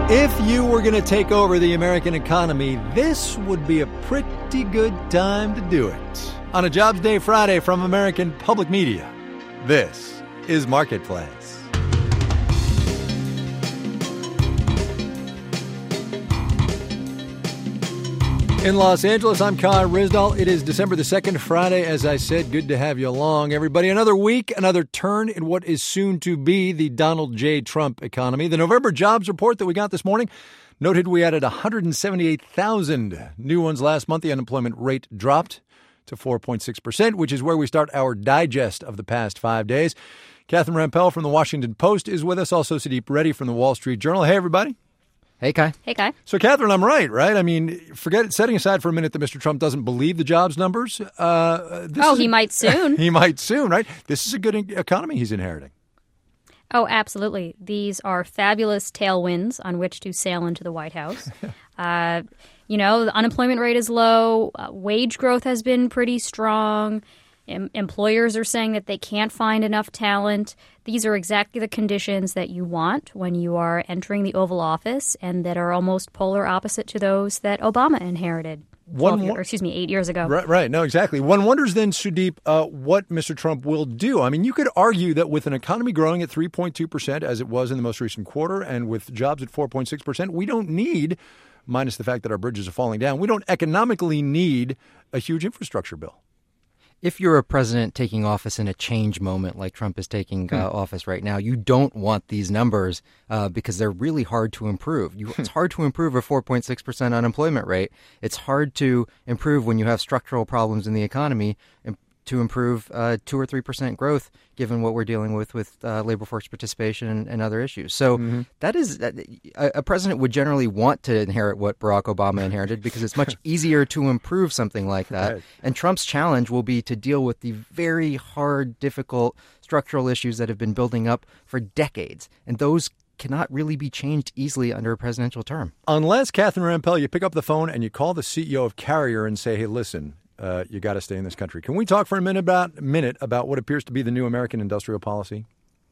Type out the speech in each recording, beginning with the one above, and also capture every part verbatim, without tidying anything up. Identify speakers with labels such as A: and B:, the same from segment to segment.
A: If you were going to take over the American economy, this would be a pretty good time to do it. On a Jobs Day Friday from American Public Media, this is Marketplace. In Los Angeles, I'm Kai Ryssdal. It is December the second, Friday. As I said, good to have you along, everybody. Another week, another turn in what is soon to be the Donald J. Trump economy. The November jobs report that we got this morning noted we added one hundred seventy-eight thousand new ones last month. The unemployment rate dropped to four point six percent, which is where we start our digest of the past five days. Catherine Rampell from the Washington Post is with us. Also, Sudeep Reddy from the Wall Street Journal. Hey, everybody.
B: Hey, Kai.
C: Hey, Kai.
A: So, Catherine, I'm right, right? I mean, forget setting aside for a minute that Mister Trump doesn't believe the jobs numbers. Uh, this
C: oh,
A: is
C: he
A: a,
C: might soon.
A: he might soon, right? This is a good economy he's inheriting.
C: Oh, absolutely. These are fabulous tailwinds on which to sail into the White House. uh, you know, the unemployment rate is low. Uh, wage growth has been pretty strong. Em- employers are saying that they can't find enough talent. These are exactly the conditions that you want when you are entering the Oval Office, and that are almost polar opposite to those that Obama inherited.
A: One,
C: year, or excuse me, eight years ago.
A: Right, right. No, exactly. One wonders then, Sudeep, uh, what Mister Trump will do. I mean, you could argue that with an economy growing at three point two percent, as it was in the most recent quarter, and with jobs at four point six percent, we don't need, minus the fact that our bridges are falling down, we don't economically need a huge infrastructure bill.
B: If you're a president taking office in a change moment like Trump is taking uh, office right now, you don't want these numbers uh, because they're really hard to improve. You, it's hard to improve a four point six percent unemployment rate. It's hard to improve when you have structural problems in the economy, and to improve uh, two or three percent growth, given what we're dealing with with uh, labor force participation and, and other issues. So mm-hmm. that is a, a president would generally want to inherit what Barack Obama inherited because it's much easier to improve something like that. Right. And Trump's challenge will be to deal with the very hard, difficult structural issues that have been building up for decades, and those cannot really be changed easily under a presidential term.
A: Unless, Catherine Rampell, you pick up the phone and you call the C E O of Carrier and say, hey, listen, Uh, you got to stay in this country. Can we talk for a minute about minute about what appears to be the new American industrial policy?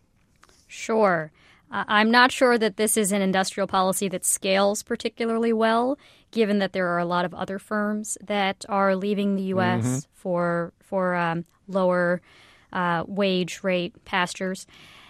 C: Sure. Uh, I'm not sure that this is an industrial policy that scales particularly well, given that there are a lot of other firms that are leaving the U S Mm-hmm. for for um, lower uh, wage rate pastures.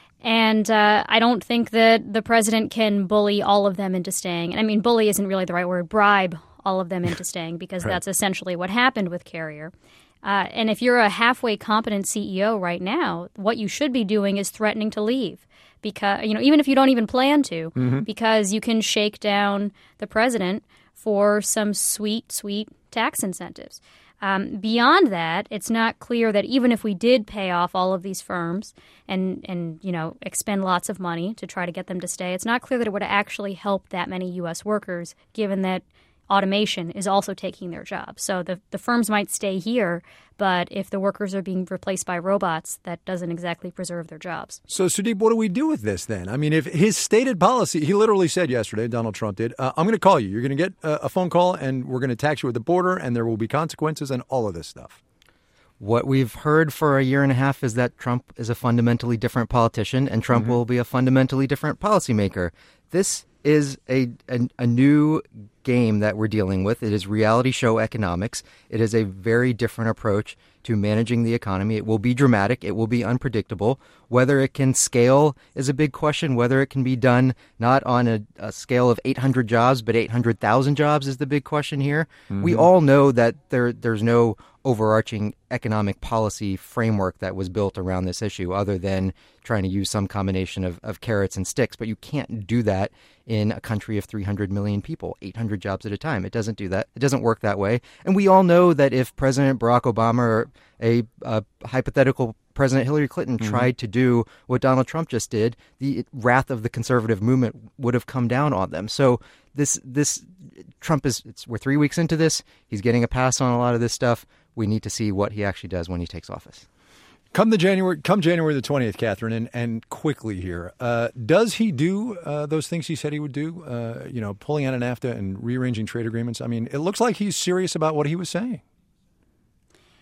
C: And uh, I don't think that the president can bully all of them into staying. And I mean, bully isn't really the right word. Bribe all of them into staying, because
A: right.
C: that's essentially what happened with Carrier. Uh, and if you're a halfway competent C E O right now, what you should be doing is threatening to leave, because, you know, even if you don't even plan to, mm-hmm. because you can shake down the president for some sweet, sweet tax incentives. Um, beyond that, it's not clear that even if we did pay off all of these firms and, and, you know, expend lots of money to try to get them to stay, it's not clear that it would actually help that many U S workers, given that automation is also taking their jobs. So the, the firms might stay here, but if the workers are being replaced by robots, that doesn't exactly preserve their jobs.
A: So, Sudeep, what do we do with this then? I mean, if his stated policy, he literally said yesterday, Donald Trump did, uh, I'm going to call you. You're going to get a, a phone call, and we're going to tax you at the border, and there will be consequences and all of this stuff.
B: What we've heard for a year and a half is that Trump is a fundamentally different politician, and Trump mm-hmm. will be a fundamentally different policymaker. This is a, a a new game that we're dealing with. It is reality show economics. It is a very different approach to managing the economy. It will be dramatic. It will be unpredictable. Whether it can scale is a big question. Whether it can be done not on a, a scale of eight hundred jobs, but eight hundred thousand jobs is the big question here. Mm-hmm. We all know that there there's no overarching economic policy framework that was built around this issue other than trying to use some combination of, of carrots and sticks. But you can't do that in a country of three hundred million people, eight hundred jobs at a time. It doesn't do that. It doesn't work that way. And we all know that if President Barack Obama or a, a hypothetical President Hillary Clinton mm-hmm. tried to do what Donald Trump just did, the wrath of the conservative movement would have come down on them. So this this Trump is, it's, we're three weeks into this. He's getting a pass on a lot of this stuff. We need to see what he actually does when he takes office.
A: Come the January, come January the twentieth, Catherine, and, and quickly here, uh, does he do uh, those things he said he would do? Uh, you know, pulling out of NAFTA and rearranging trade agreements. I mean, it looks like he's serious about what he was saying.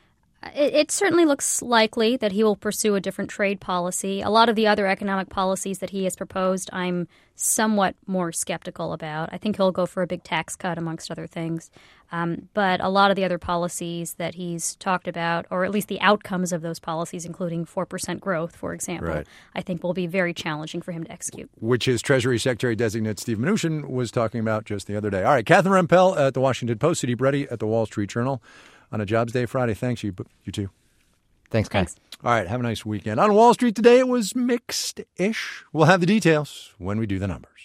C: It, it certainly looks likely that he will pursue a different trade policy. A lot of the other economic policies that he has proposed, I'm somewhat more skeptical about. I think he'll go for a big tax cut, amongst other things. Um, but a lot of the other policies that he's talked about, or at least the outcomes of those policies, including four percent growth, for example,
A: right.
C: I think will be very challenging for him to execute.
A: Which his Treasury Secretary-designate Steve Mnuchin was talking about just the other day. All right, Catherine Rampell at the Washington Post, Sudeep Reddy at the Wall Street Journal on a Jobs Day Friday. Thanks, you, you too.
B: Thanks, guys.
C: Thanks.
A: All right, have a nice weekend. On Wall Street today, it was mixed-ish. We'll have the details when we do the numbers.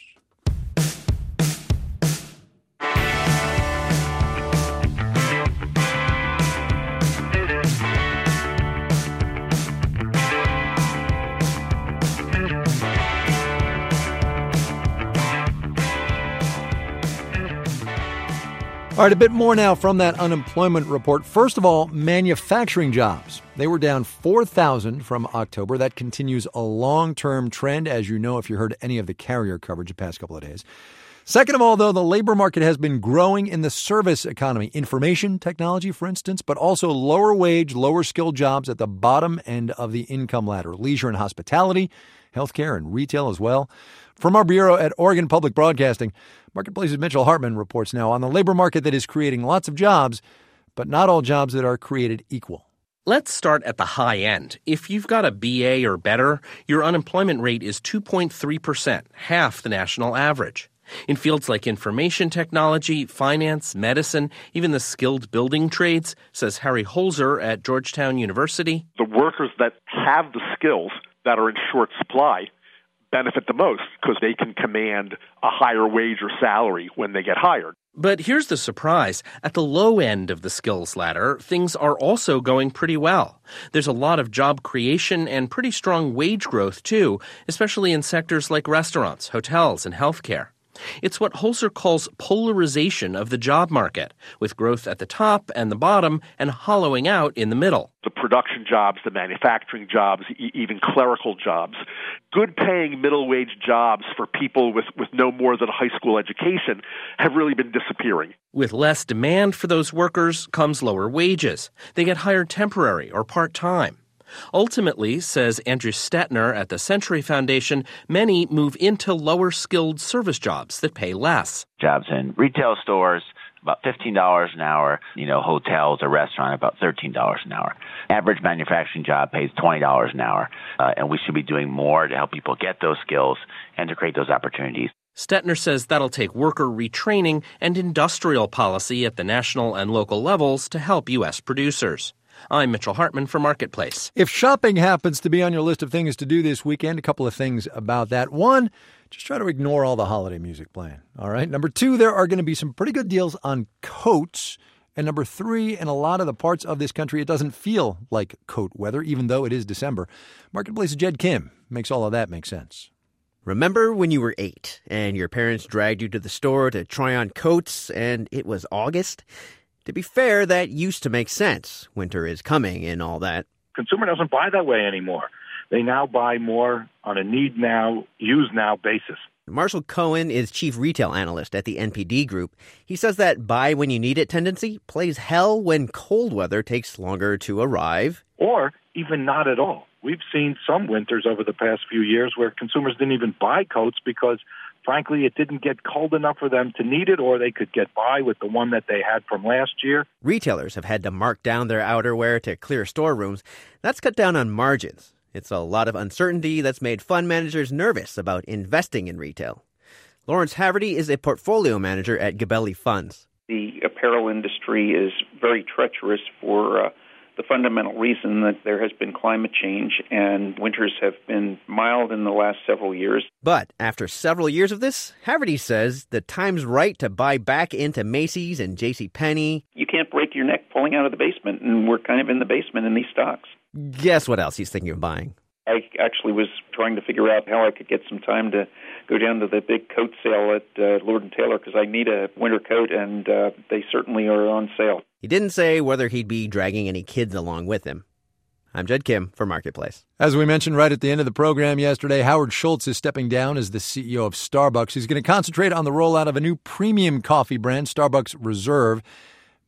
A: All right, a bit more now from that unemployment report. First of all, manufacturing jobs. They were down four thousand from October. That continues a long-term trend, as you know, if you heard any of the carrier coverage the past couple of days. Second of all, though, the labor market has been growing in the service economy, information technology, for instance, but also lower wage, lower skilled jobs at the bottom end of the income ladder, leisure and hospitality, healthcare and retail as well. From our bureau at Oregon Public Broadcasting, Marketplace's Mitchell Hartman reports now on the labor market that is creating lots of jobs, but not all jobs that are created equal.
D: Let's start at the high end. If you've got a B A or better, your unemployment rate is two point three percent, half the national average. In fields like information technology, finance, medicine, even the skilled building trades, says Harry Holzer at Georgetown University.
E: The workers that have the skills that are in short supply benefit the most because they can command a higher wage or salary when they get hired.
D: But here's the surprise. At the low end of the skills ladder, things are also going pretty well. There's a lot of job creation and pretty strong wage growth, too, especially in sectors like restaurants, hotels, and healthcare. It's what Holzer calls polarization of the job market, with growth at the top and the bottom and hollowing out in the middle.
E: The production jobs, the manufacturing jobs, e- even clerical jobs, good-paying middle-wage jobs for people with, with no more than a high school education have really been disappearing.
D: With less demand for those workers comes lower wages. They get hired temporary or part-time. Ultimately, says Andrew Stetner at the Century Foundation, many move into lower-skilled service jobs that pay less.
F: Jobs in retail stores, about fifteen dollars an hour. You know, hotels or restaurant, about thirteen dollars an hour. Average manufacturing job pays twenty dollars an hour, uh, and we should be doing more to help people get those skills and to create those opportunities.
D: Stetner says that'll take worker retraining and industrial policy at the national and local levels to help U S producers. I'm Mitchell Hartman for Marketplace.
A: If shopping happens to be on your list of things to do this weekend, a couple of things about that. One, just try to ignore all the holiday music playing. All right. Number two, there are going to be some pretty good deals on coats. And number three, in a lot of the parts of this country, it doesn't feel like coat weather, even though it is December. Marketplace's Jed Kim makes all of that make sense.
G: Remember when you were eight and your parents dragged you to the store to try on coats and it was August? To be fair, that used to make sense. Winter is coming and all that.
H: Consumer doesn't buy that way anymore. They now buy more on a need now, use now basis.
G: Marshall Cohen is chief retail analyst at the N P D Group. He says that buy when you need it tendency plays hell when cold weather takes longer to arrive.
H: Or even not at all. We've seen some winters over the past few years where consumers didn't even buy coats because, frankly, it didn't get cold enough for them to need it, or they could get by with the one that they had from last year.
G: Retailers have had to mark down their outerwear to clear storerooms. That's cut down on margins. It's a lot of uncertainty that's made fund managers nervous about investing in retail. Lawrence Haverty is a portfolio manager at Gabelli Funds.
I: The apparel industry is very treacherous for uh, the fundamental reason that there has been climate change and winters have been mild in the last several years.
G: But after several years of this, Haverty says the time's right to buy back into Macy's and JCPenney.
I: You can't break your neck pulling out of the basement, and we're kind of in the basement in these stocks.
G: Guess what else he's thinking of buying?
I: I actually was trying to figure out how I could get some time to go down to the big coat sale at uh, Lord and Taylor because I need a winter coat, and uh, they certainly are on sale.
G: He didn't say whether he'd be dragging any kids along with him. I'm Jed Kim for Marketplace.
A: As we mentioned right at the end of the program yesterday, Howard Schultz is stepping down as the C E O of Starbucks. He's going to concentrate on the rollout of a new premium coffee brand, Starbucks Reserve.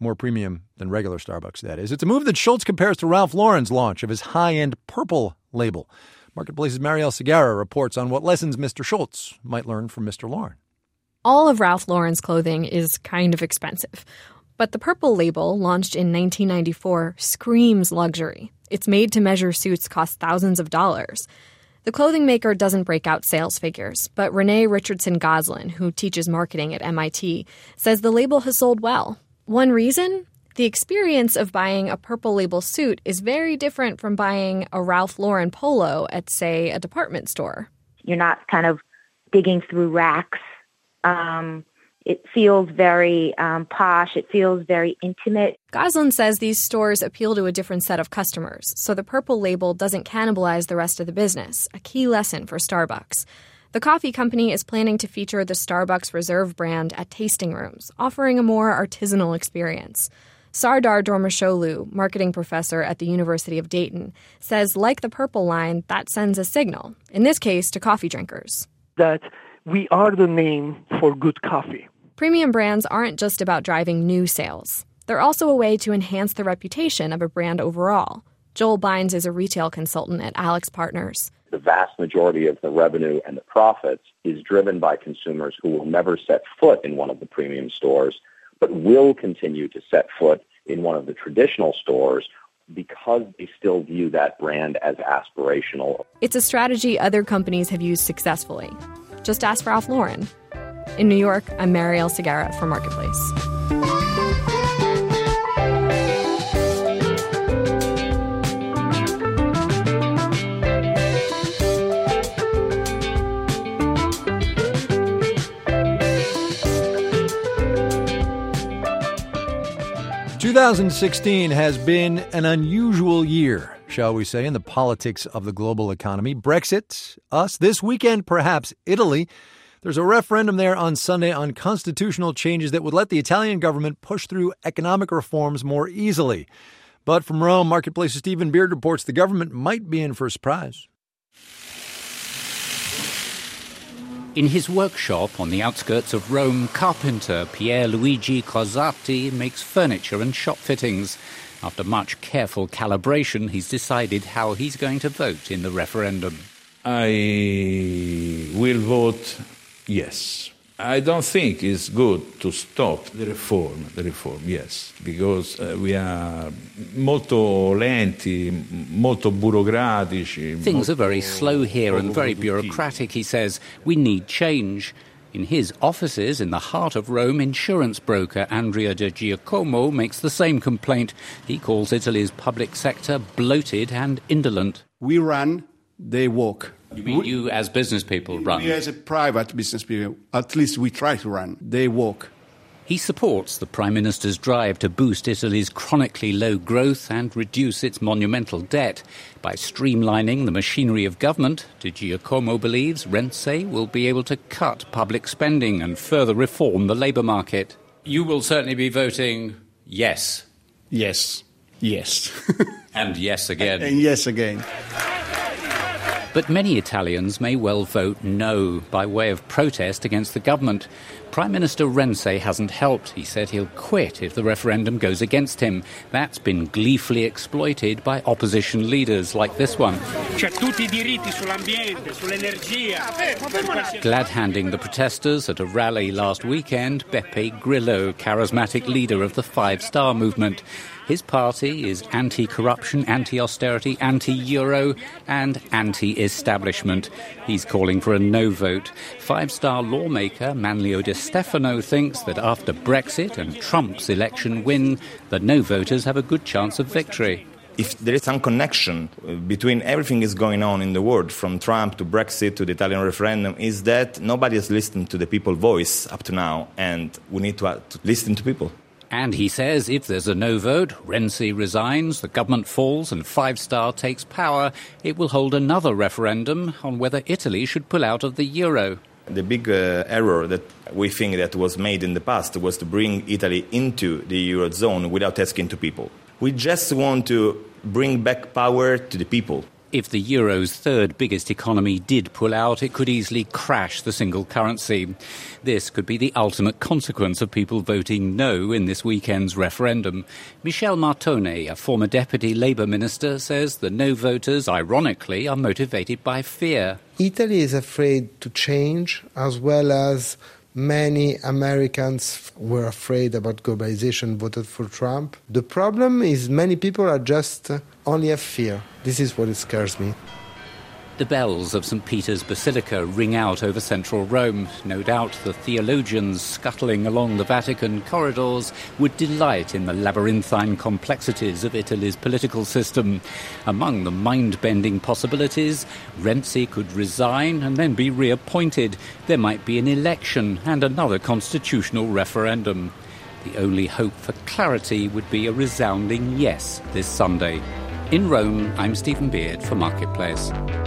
A: More premium than regular Starbucks, that is. It's a move that Schultz compares to Ralph Lauren's launch of his high-end Purple label. Marketplace's Marielle Segarra reports on what lessons Mister Schultz might learn from Mister Lauren.
J: All of Ralph Lauren's clothing is kind of expensive. But the Purple label, launched in nineteen ninety-four, screams luxury. Its made-to-measure suits cost thousands of dollars. The clothing maker doesn't break out sales figures, but Renee Richardson Goslin, who teaches marketing at M I T, says the label has sold well. One reason? The experience of buying a Purple label suit is very different from buying a Ralph Lauren polo at, say, a department store.
K: You're not kind of digging through racks. Um, it feels very um, posh. It feels very intimate.
J: Goslin says these stores appeal to a different set of customers, so the Purple label doesn't cannibalize the rest of the business, a key lesson for Starbucks. The coffee company is planning to feature the Starbucks Reserve brand at tasting rooms, offering a more artisanal experience. Sardar Dormasholu, marketing professor at the University of Dayton, says like the Purple line, that sends a signal, in this case to coffee drinkers.
L: That we are the name for good coffee.
J: Premium brands aren't just about driving new sales. They're also a way to enhance the reputation of a brand overall. Joel Bynes is a retail consultant at Alex Partners.
M: The vast majority of the revenue and the profits is driven by consumers who will never set foot in one of the premium stores, but will continue to set foot in one of the traditional stores because they still view that brand as aspirational.
J: It's a strategy other companies have used successfully. Just ask Ralph Lauren. In New York, I'm Marielle Segarra for Marketplace.
A: twenty sixteen has been an unusual year, shall we say, in the politics of the global economy. Brexit, us, this weekend perhaps Italy. There's a referendum there on Sunday on constitutional changes that would let the Italian government push through economic reforms more easily. But from Rome, Marketplace's Stephen Beard reports the government might be in for a surprise.
N: In his workshop on the outskirts of Rome, carpenter Pierluigi Cozzatti makes furniture and shop fittings. After much careful calibration, he's decided how he's going to vote in the referendum.
O: I will vote yes. I don't think it's good to stop the reform, the reform, yes, because uh, we are molto lenti, molto burocratici.
N: Things are very slow here and very bureaucratic, he says. We need change. In his offices in the heart of Rome, insurance broker Andrea De Giacomo makes the same complaint. He calls Italy's public sector bloated and indolent.
P: We run, they walk.
N: You mean you as business people run?
P: We as a private business people, at least we try to run. They walk.
N: He supports the Prime Minister's drive to boost Italy's chronically low growth and reduce its monumental debt. By streamlining the machinery of government, De Giacomo believes Renzi will be able to cut public spending and further reform the labour market. You will certainly be voting yes.
P: Yes. Yes.
N: And yes again.
P: And yes again.
N: But many Italians may well vote no by way of protest against the government. Prime Minister Renzi hasn't helped. He said he'll quit if the referendum goes against him. That's been gleefully exploited by opposition leaders like this one. Glad-handing the protesters at a rally last weekend, Beppe Grillo, charismatic leader of the Five Star Movement. His party is anti-corruption, anti-austerity, anti-euro and anti-establishment. He's calling for a no vote. Five-star lawmaker Manlio De Stefano thinks that after Brexit and Trump's election win, the no voters have a good chance of victory.
Q: If there is some connection between everything that's going on in the world, from Trump to Brexit to the Italian referendum, is that nobody has listened to the people's voice up to now, and we need to, uh, to listen to people.
N: And he says if there's a no vote, Renzi resigns, the government falls and Five Star takes power, it will hold another referendum on whether Italy should pull out of the euro.
Q: The big uh, error that we think that was made in the past was to bring Italy into the eurozone without asking to people. We just want to bring back power to the people.
N: If the euro's third biggest economy did pull out, it could easily crash the single currency. This could be the ultimate consequence of people voting no in this weekend's referendum. Michel Martonnet, a former deputy Labour minister, says the no voters, ironically, are motivated by fear.
R: Italy is afraid to change, as well as many Americans were afraid about globalization, voted for Trump. The problem is many people are just uh, only have fear. This is what scares me.
N: The bells of Saint Peter's Basilica ring out over central Rome. No doubt the theologians scuttling along the Vatican corridors would delight in the labyrinthine complexities of Italy's political system. Among the mind-bending possibilities, Renzi could resign and then be reappointed. There might be an election and another constitutional referendum. The only hope for clarity would be a resounding yes this Sunday. In Rome, I'm Stephen Beard for Marketplace.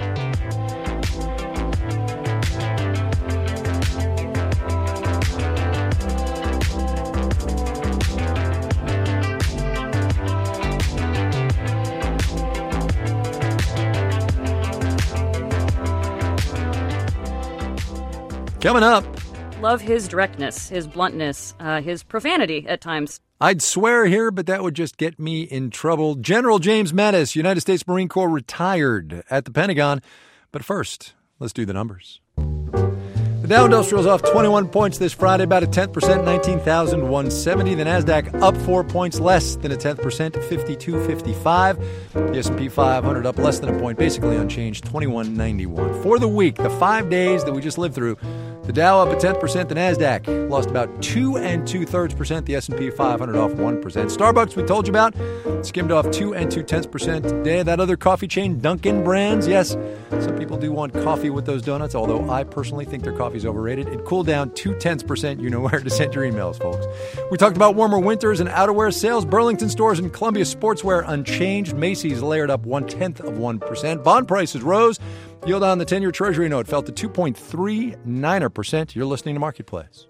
A: Coming up.
S: Love his directness, his bluntness, uh, his profanity at times.
A: I'd swear here, but that would just get me in trouble. General James Mattis, United States Marine Corps, retired at the Pentagon. But first, let's do the numbers. The Dow Industrial is off twenty-one points this Friday, about a tenth percent, nineteen thousand one hundred seventy. The Nasdaq up four points, less than a tenth percent, fifty-two fifty-five. The S and P five hundred up less than a point, basically unchanged, twenty-one ninety-one. For the week, the five days that we just lived through, the Dow up a tenth percent, the Nasdaq lost about two and two thirds percent, the S and P five hundred off one percent. Starbucks, we told you about, skimmed off two and two tenths percent today. That other coffee chain, Dunkin' Brands, yes, some people do want coffee with those donuts, although I personally think their coffee's overrated. It cooled down two tenths percent. You know where to send your emails, folks. We talked about warmer winters and outerwear sales. Burlington stores and Columbia Sportswear unchanged. Macy's layered up one tenth of one percent. Bond prices rose. Yield on the ten-year Treasury note fell to two point three nine percent. You're listening to Marketplace.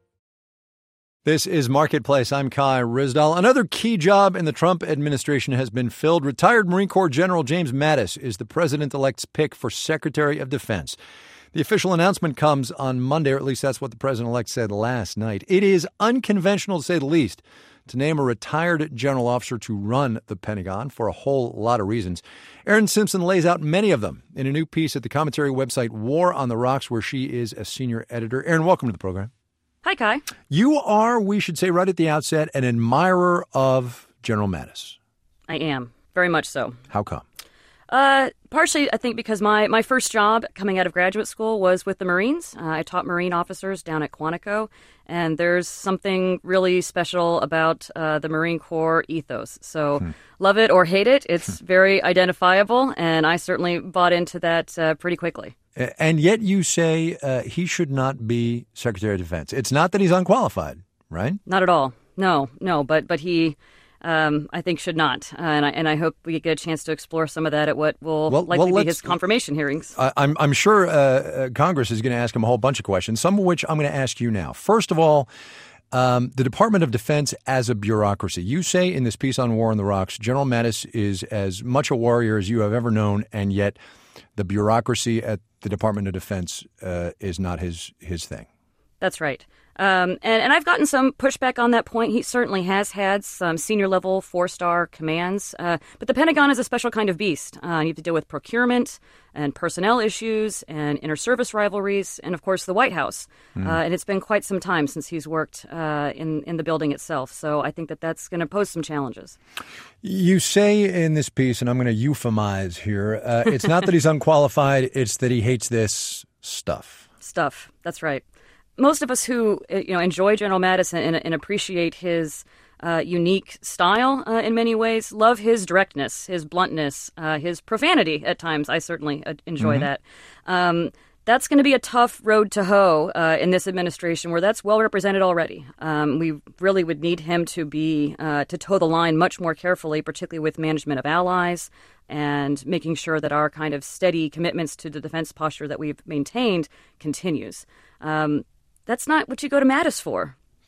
A: This is Marketplace. I'm Kai Ryssdal. Another key job in the Trump administration has been filled. Retired Marine Corps General James Mattis is the president-elect's pick for Secretary of Defense. The official announcement comes on Monday, or at least that's what the president-elect said last night. It is unconventional, to say the least, to name a retired general officer to run the Pentagon for a whole lot of reasons. Erin Simpson lays out many of them in a new piece at the commentary website War on the Rocks, where she is a senior editor. Erin, welcome to the program.
S: Hi, Kai.
A: You are, we should say right at the outset, an admirer of General Mattis.
S: I am, very much so.
A: How come?
S: Uh, partially, I think, because my, my first job coming out of graduate school was with the Marines. Uh, I taught Marine officers down at Quantico, and there's something really special about uh, the Marine Corps ethos. So hmm. love it or hate it, it's very identifiable, and I certainly bought into that uh, pretty quickly.
A: And yet you say uh, he should not be Secretary of Defense. It's not that he's unqualified, right?
S: Not at all. No, no, but but he... Um, I think should not, uh, and I and I hope we get a chance to explore some of that at what will
A: well,
S: likely
A: well,
S: be his confirmation hearings.
A: I, I'm I'm sure uh, uh, Congress is going to ask him a whole bunch of questions, some of which I'm going to ask you now. First of all, um, the Department of Defense as a bureaucracy. You say in this piece on War on the Rocks, General Mattis is as much a warrior as you have ever known, and yet the bureaucracy at the Department of Defense uh, is not his his thing.
S: That's right. Um, and, and I've gotten some pushback on that point. He certainly has had some senior-level four-star commands. Uh, but the Pentagon is a special kind of beast. Uh, you have to deal with procurement and personnel issues and inter-service rivalries and, of course, the White House. Mm. Uh, and it's been quite some time since he's worked uh, in, in the building itself. So I think that that's going to pose some challenges.
A: You say in this piece, and I'm going to euphemize here, uh, it's not that he's unqualified, it's that he hates this stuff.
S: Stuff. That's right. Most of us who you know enjoy General Mattis and, and appreciate his uh, unique style uh, in many ways love his directness, his bluntness, uh, his profanity at times. I certainly uh, enjoy mm-hmm. that. Um, that's going to be a tough road to hoe uh, in this administration, where that's well represented already. Um, we really would need him to be uh, to toe the line much more carefully, particularly with management of allies and making sure that our kind of steady commitments to the defense posture that we've maintained continues. Um, That's not what you go to Mattis for.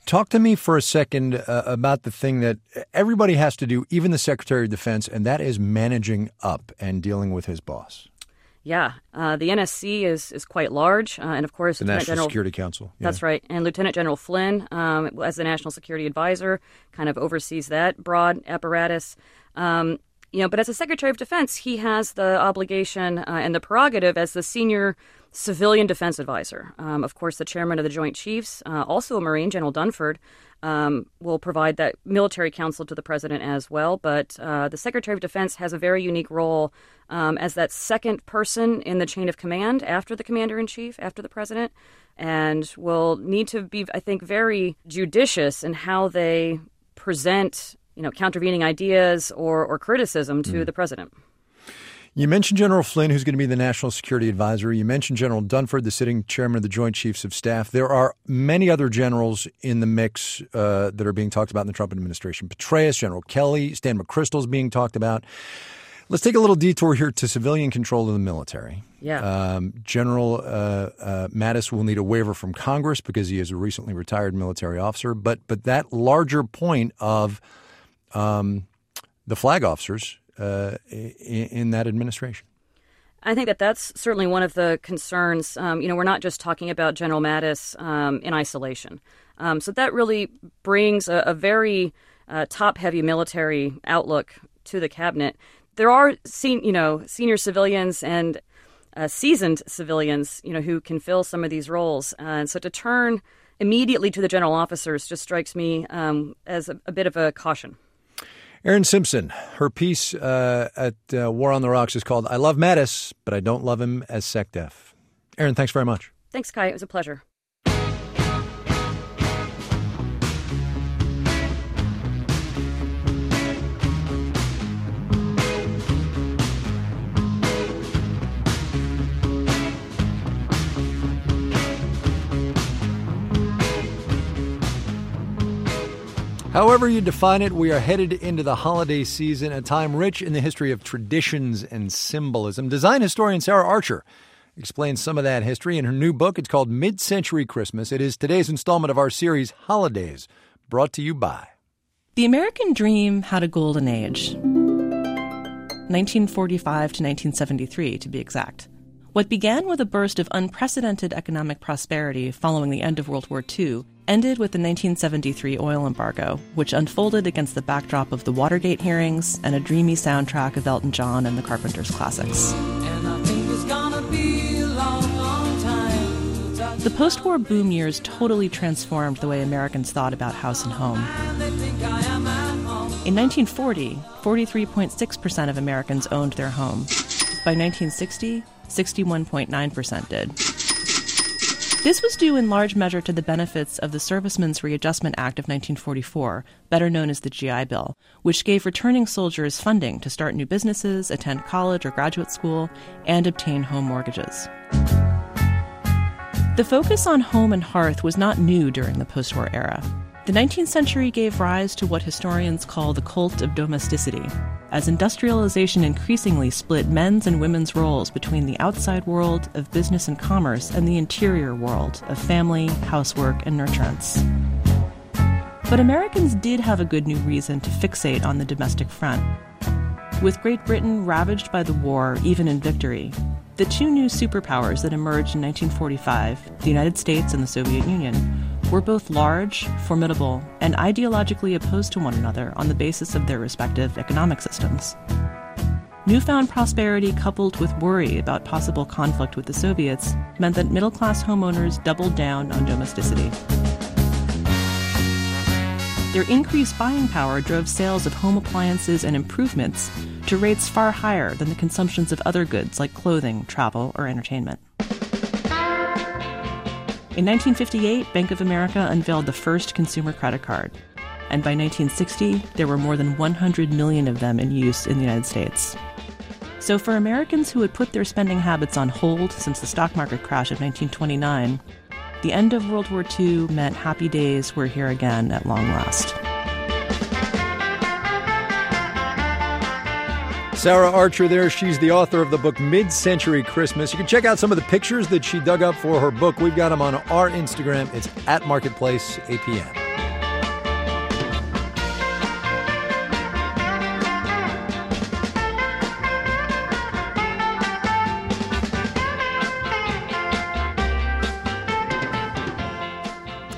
A: Talk to me for a second uh, about the thing that everybody has to do, even the Secretary of Defense, and that is managing up and dealing with his boss.
S: Yeah, uh, the N S C is is quite large, uh, and of course,
A: the
S: Lieutenant
A: National
S: General,
A: Security Council. Yeah.
S: That's right, and Lieutenant General Flynn, um, as the National Security Advisor, kind of oversees that broad apparatus. Um, you know, but as a Secretary of Defense, he has the obligation uh, and the prerogative as the senior civilian defense advisor. Um, of course, the chairman of the Joint Chiefs, uh, also a Marine, General Dunford, um, will provide that military counsel to the president as well. But uh, the Secretary of Defense has a very unique role um, as that second person in the chain of command after the commander-in-chief, after the president, and will need to be, I think, very judicious in how they present, you know, countervening ideas or, or criticism to mm. the president.
A: You mentioned General Flynn, who's going to be the National Security Advisor. You mentioned General Dunford, the sitting chairman of the Joint Chiefs of Staff. There are many other generals in the mix uh, that are being talked about in the Trump administration. Petraeus, General Kelly, Stan McChrystal is being talked about. Let's take a little detour here to civilian control of the military.
S: Yeah.
A: Um, General uh, uh, Mattis will need a waiver from Congress because he is a recently retired military officer. But but that larger point of um, the flag officers Uh, in, in that administration.
S: I think that that's certainly one of the concerns. Um, you know, we're not just talking about General Mattis um, in isolation. Um, so that really brings a, a very uh, top-heavy military outlook to the cabinet. There are, sen- you know, senior civilians and uh, seasoned civilians, you know, who can fill some of these roles. Uh, and so to turn immediately to the general officers just strikes me um, as a, a bit of a caution.
A: Erin Simpson, her piece uh, at uh, War on the Rocks is called I Love Mattis, but I Don't Love Him as SecDef. Erin, thanks very much.
S: Thanks, Kai. It was a pleasure.
A: However you define it, we are headed into the holiday season, a time rich in the history of traditions and symbolism. Design historian Sarah Archer explains some of that history in her new book. It's called Mid-Century Christmas. It is today's installment of our series, Holidays, brought to you by...
T: The American dream had a golden age. nineteen forty-five to nineteen seventy-three, to be exact. What began with a burst of unprecedented economic prosperity following the end of World War Two ended with the nineteen seventy-three oil embargo, which unfolded against the backdrop of the Watergate hearings and a dreamy soundtrack of Elton John and the Carpenters classics.
U: And I think it's gonna be a long, long time.
T: The post-war boom years totally transformed the way Americans thought about house and home. In nineteen forty, forty-three point six percent of Americans owned their home. By nineteen sixty, sixty-one point nine percent did. This was due in large measure to the benefits of the Servicemen's Readjustment Act of nineteen forty-four, better known as the G I Bill, which gave returning soldiers funding to start new businesses, attend college or graduate school, and obtain home mortgages. The focus on home and hearth was not new during the post-war era. The nineteenth century gave rise to what historians call the cult of domesticity, as industrialization increasingly split men's and women's roles between the outside world of business and commerce and the interior world of family, housework, and nurturance. But Americans did have a good new reason to fixate on the domestic front. With Great Britain ravaged by the war, even in victory, the two new superpowers that emerged in nineteen forty-five, the United States and the Soviet Union, were both large, formidable, and ideologically opposed to one another on the basis of their respective economic systems. Newfound prosperity coupled with worry about possible conflict with the Soviets meant that middle-class homeowners doubled down on domesticity. Their increased buying power drove sales of home appliances and improvements to rates far higher than the consumptions of other goods like clothing, travel, or entertainment. In nineteen fifty-eight, Bank of America unveiled the first consumer credit card, and by nineteen sixty, there were more than one hundred million of them in use in the United States. So for Americans who had put their spending habits on hold since the stock market crash of nineteen twenty-nine, the end of World War Two meant happy days were here again at long last.
A: Sarah Archer there. She's the author of the book Mid-Century Christmas. You can check out some of the pictures that she dug up for her book. We've got them on our Instagram. It's at Marketplace A P M.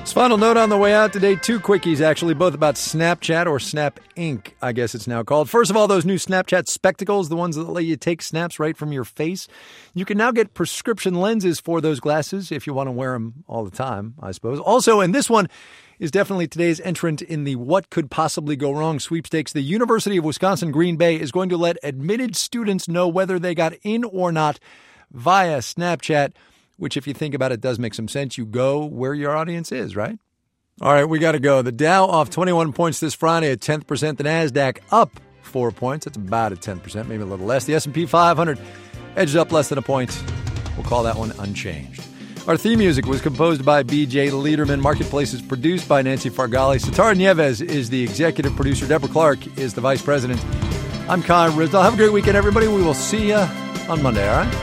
A: Final note on the way out today, two quickies actually, both about Snapchat or Snap Incorporated, I guess it's now called. First of all, those new Snapchat spectacles, the ones that let you take snaps right from your face. You can now get prescription lenses for those glasses if you want to wear them all the time, I suppose. Also, and this one is definitely today's entrant in the What Could Possibly Go Wrong sweepstakes. The University of Wisconsin-Green Bay is going to let admitted students know whether they got in or not via Snapchat, which, if you think about it, does make some sense. You go where your audience is, right? All right, we got to go. The Dow off twenty-one points this Friday, a tenth percent. The NASDAQ up four points. That's about a ten percent, maybe a little less. The S and P five hundred edged up less than a point. We'll call that one unchanged. Our theme music was composed by B J Liederman. Marketplace is produced by Nancy Fargali. Satara Nieves is the executive producer. Deborah Clark is the vice president. I'm Kai Rizdal. Have a great weekend, everybody. We will see you on Monday, all right?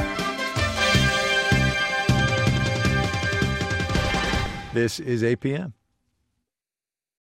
A: This is A P M.